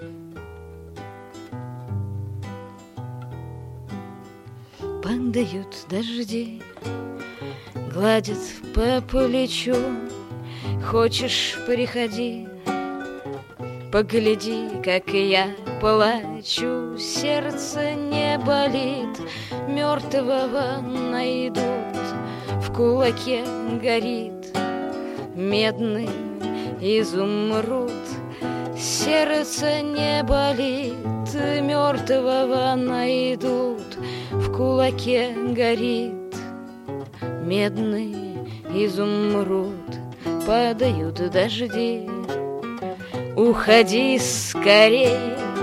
Падают дожди, гладят по плечу. Хочешь, приходи, погляди, как я плачу. Сердце не болит, мертвого найдут. В кулаке горит медный изумруд. Сердце не болит, мертвого найдут. В кулаке горит медный изумруд. Падают дожди, уходи скорей.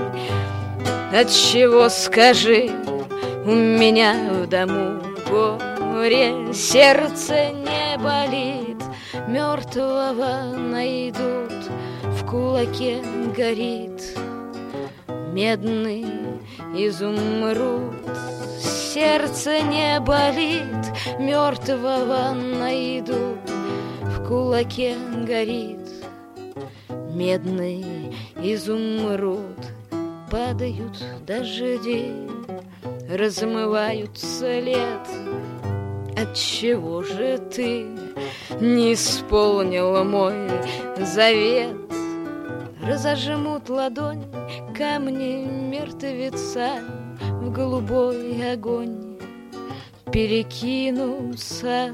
Отчего, скажи, у меня в дому горе. Сердце не болит, мертвого найдут. В кулаке горит медный изумруд. Сердце не болит, мертвого найдут. В кулаке горит медный изумруд. Падают дожди, размывают след. Отчего же ты не исполнил мой завет? Разожмут ладонь камни мертвеца, в голубой огонь перекинутся.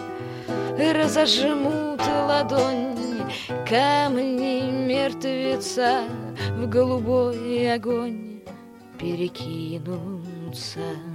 Разожмут ладонь камни мертвеца, в голубой огонь перекинутся.